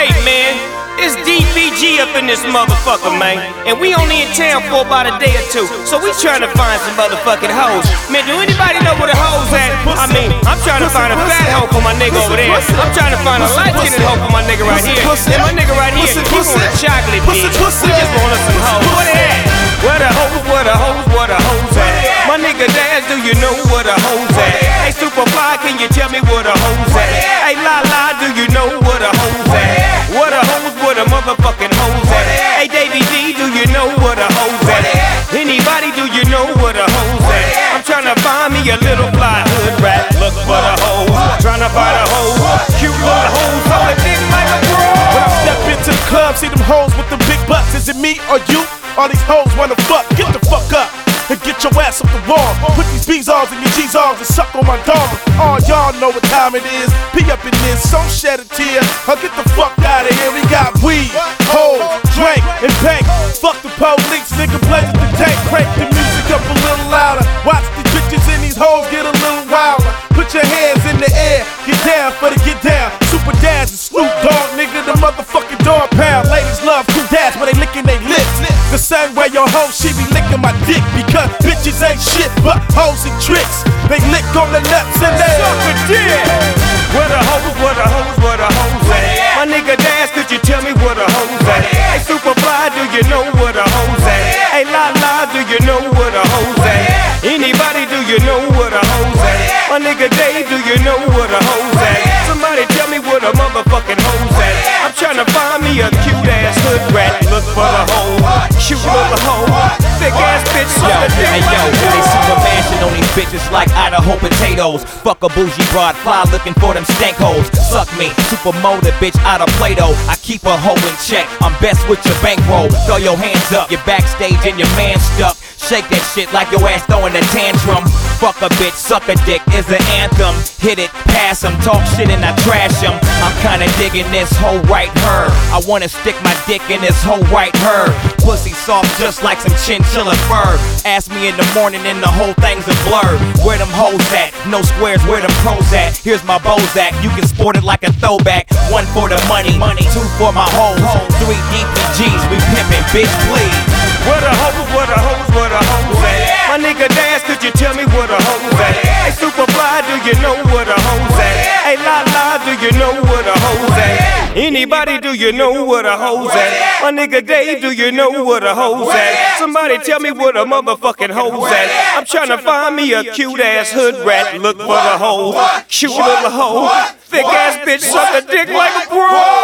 Hey man, it's DPG up in this motherfucker, man. And we only in town for about a day or two, so we trying to find some motherfucking hoes. Man, do anybody know where the hoes at? I mean, I'm trying to find a fat hoe for my nigga over there. I'm trying to find a light-skinned hoe for my nigga right here. And my nigga right here, he want a chocolate bitch. We just want us some hoes. Where they at? Where the hoes, where the hoes, where the hoes at? My nigga Daz, do you know where the hoes at? Hey Superfly, can you tell me where the hoes at? Hey La La, do you know where the hoes at? Where the hoes, where the motherfucking hoes at? Hey Davey D, do you know where the hoes at? Anybody, do you know where the hoes at? I'm trying to find me a little fly hood rat. Look for the hoes, trying to find a hoe. Cute little hoes, all the things like a bro. When I step into the club, see them hoes with the big butts. Is it me or you? All these hoes wanna fuck, get the fuck up and get your ass up the wall. Put these B's-Alls in your G's-Alls and suck on my dog. All y'all know what time it is. P up in this, so shed a tear. I'll get the fuck out of here. We got weed, hoes, drink, and bank. Fuck the police, nigga, pleasure the tank. Crank the music up a little louder. Watch these bitches and these hoes get a little wilder. Put your hands in the air, get down for the get down. Super Daz and Snoop Dogg, nigga, the motherfucking dog pound. Ladies love cool Daz when they licking they lips. The same way your hoe, she be licking my dick. Because bitches ain't shit but hoes and tricks. They lick on the nuts and they suck a dick. Where the hoes, where the hoes, where the hoes at? My nigga Daz, could you tell me where the hoes at? Hey Superfly, do you know where the hoes at? Hey La La, do you know where the hoes at? Anybody, do you know where the hoes at? My nigga Dave, do you know where the hoes at? Somebody tell me where the motherfucking hoes at. I'm trying to find me a cute ass hood rat. Look for the hoe, shoot little hoe, thick ass bitch. Hey yo, they super mashing on these bitches like Idaho potatoes. Fuck a bougie broad, fly looking for them stank hoes. Suck me, super motor bitch out of Play-Doh. I keep a hoe in check, I'm best with your bankroll. Throw your hands up, you're backstage and your man stuck. Shake that shit like your ass throwing a tantrum. Fuck a bitch, suck a dick is the anthem. Hit it, pass 'em, talk shit and I trash 'em. I'm kinda digging this hoe right her. I wanna stick my dick in this hoe right her. Pussy soft just like some chinchilla fur. Ask me in the morning and the whole thing's a blur. Where them hoes at? No squares, where them pros at? Here's my Bozak, you can sport it like a throwback. 1 for the money, 2 for my hoes, 3 DPGs, we pimpin', bitch please. Where the hoes, where the hoes, where the hoes at? My nigga Daz, could you tell me where the hoes at? Hey Superfly, do you know where the hoes at? Hey La La, do you know where the hoes at? Anybody, do you know where the hoes at? My nigga Dave, do you know where the hoes at? Somebody tell me where the motherfucking hoes at. I'm trying to find me a cute ass hood rat. Look for the hoe, shoot little hoe, thick ass bitch, suck a dick like a bro.